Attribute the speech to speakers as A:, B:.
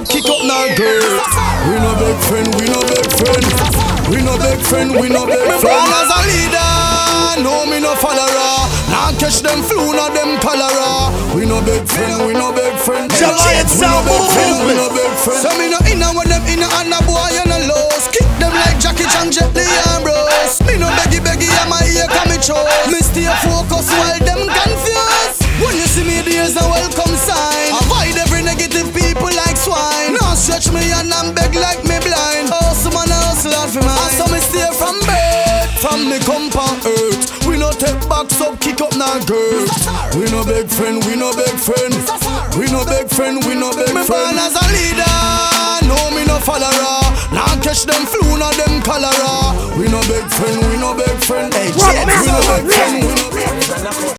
A: kick up now, girl. We no big friend, we no big friend. We no big friend, we no big friend. Me born as a leader, no me no follower. Now catch them flu, not them cholera. We no big friend, we no big friend.
B: Giant sound movement.
A: We no big friend. So me no inna with them inna and a boy and a lows. Kick them like Jackie Chan, Jet Li and Bros. Me no beggy, I'm a ear come me chose. Me stay focused while them confused. When you see me, there's a welcome sign. Avoid every negative people like swine. Now stretch me and I'm beg like me blind. Hustle man, hustle hard for mine. So me stay from birth, from me come on earth. We no take backs up, kick up now girl. We no big friend, we no big friend. We no big friend, we no big friend. Me born as a leader, no me no follower. Now catch them flu, not them cholera. We no big friend, we no big friend. Hey, we no big friend, we no big friend.